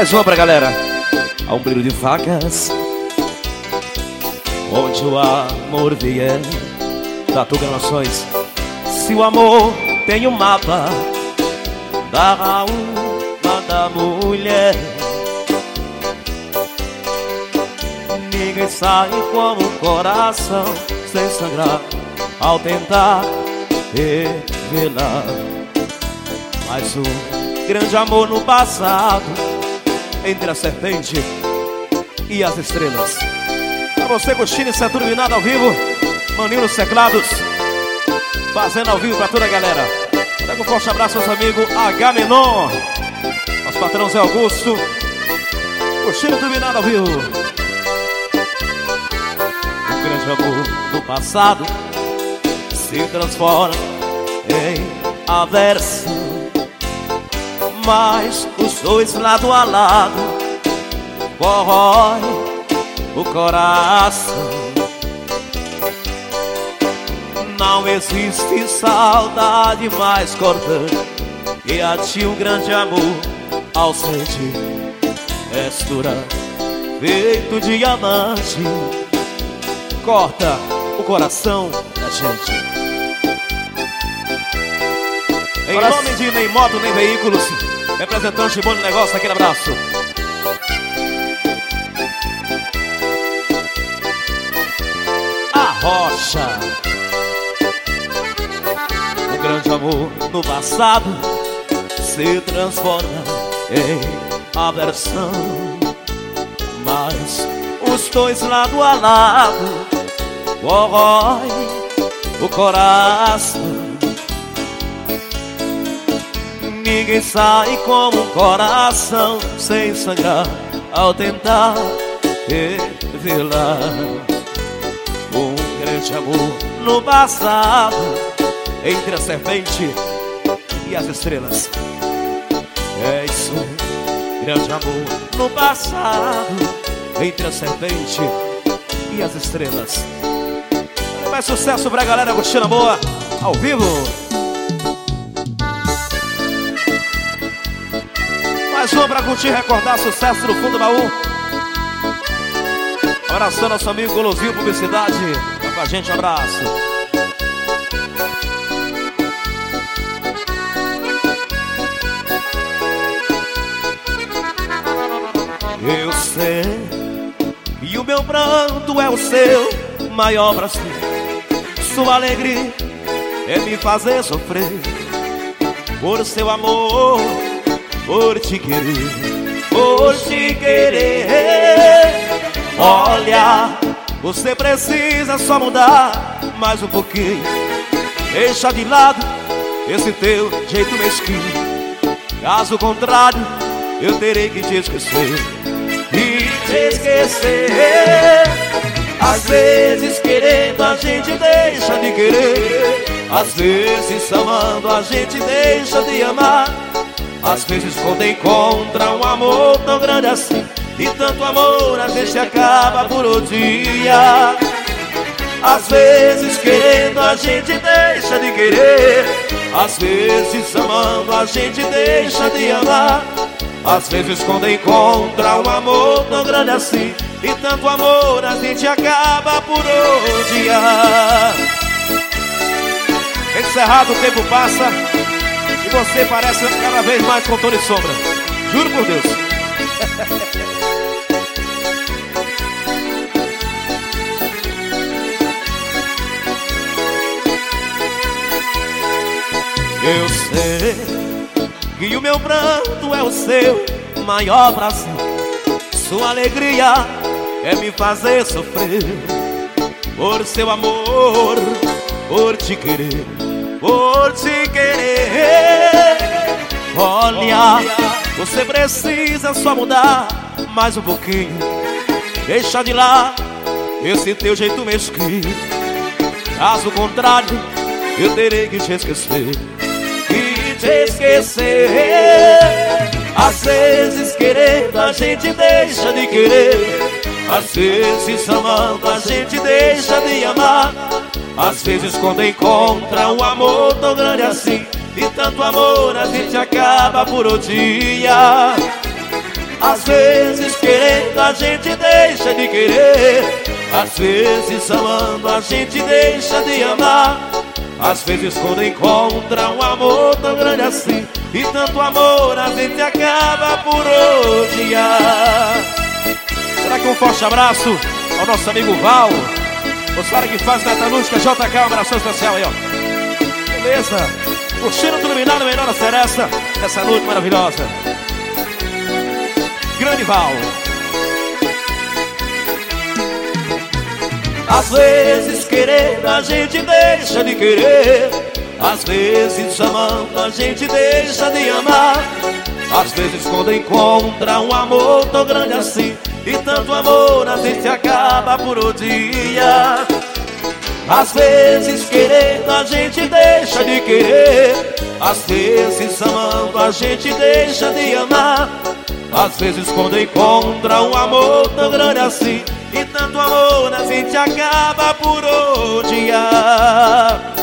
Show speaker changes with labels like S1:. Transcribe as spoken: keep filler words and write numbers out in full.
S1: Mais uma pra galera. Há um brilho de facas onde o amor vier. Tatu Gravações. Se o amor tem um mapa da alma da mulher, ninguém sai como o coração sem sangrar ao tentar revelar. Mas um grande amor no passado, entre a serpente e as estrelas. Pra você curtindo isso é turbinado ao vivo, Maninho nos teclados, fazendo ao vivo pra toda a galera. Pega um forte abraço aos amigos H Menon, nosso patrão Zé Augusto, curtindo turbinado ao vivo. Um grande amor do passado se transforma em aversão, mas os dois lado a lado corrói o coração. Não existe saudade mais cortante que a de um grande amor ausente. És dura, feito diamante, corta o coração da gente. Em nome de Nem Moto Nem Veículos, representante de Bom Negócio, aquele abraço. A Rocha. Um grande amor no passado se transforma em aversão, mas os dois lado a lado corrói o coração. Ninguém sai como um coração sem sangrar ao tentar revelar. Um grande amor no passado, entre a serpente e as estrelas. É isso, um grande amor no passado, entre a serpente e as estrelas. Mais sucesso pra galera curtindo a boa, ao vivo. Mais uma pra curtir e recordar sucesso do fundo do baú. Abração nosso amigo Golosinho Publicidade, tá com a gente, um abraço. Eu sei, e o meu pranto é o seu maior prazer. Sua alegria é me fazer sofrer por seu amor, por te querer, por te querer. Olha, você precisa só mudar mais um pouquinho. Deixa de lado esse teu jeito mesquinho. Caso contrário, eu terei que te esquecer e te esquecer. Às vezes querendo a gente deixa de querer, às vezes amando a gente deixa de amar. Às vezes quando encontra um amor tão grande assim, e tanto amor a gente acaba por um dia. Às vezes querendo a gente deixa de querer, às vezes amando a gente deixa de amar. Às vezes quando encontra um amor tão grande assim, e tanto amor a gente acaba por um dia. Encerrado, o tempo passa e você parece cada vez mais com Tony Sombra. Juro por Deus. Eu sei que o meu pranto é o seu maior prazer. Sua alegria é me fazer sofrer por seu amor, por te querer, por te querer. Olha, você precisa só mudar mais um pouquinho. Deixa de lá esse teu jeito mesquinho. Caso contrário, eu terei que te esquecer e te esquecer. Às vezes querendo a gente deixa de querer, às vezes amando a gente deixa de amar. Às vezes quando encontra um amor tão grande assim, e tanto amor a gente acaba por um dia. Às vezes querendo a gente deixa de querer, às vezes amando a gente deixa de amar. Às vezes quando encontra um amor tão grande assim, e tanto amor a gente acaba por odiar. Será que um forte abraço ao nosso amigo Val, o cara que faz Metalúrgica J K, um abração especial aí, ó. Beleza? Curtindo tudo iluminado, melhor a seresta nessa noite maravilhosa. Grande Val. Às vezes querendo a gente deixa de querer, às vezes amando a gente deixa de amar. Às vezes quando encontra um amor tão grande assim, e tanto amor a gente acaba por odiar. Às vezes querendo a gente deixa de querer, às vezes amando a gente deixa de amar. Às vezes quando encontra um amor tão grande assim, e tanto amor a gente acaba por odiar.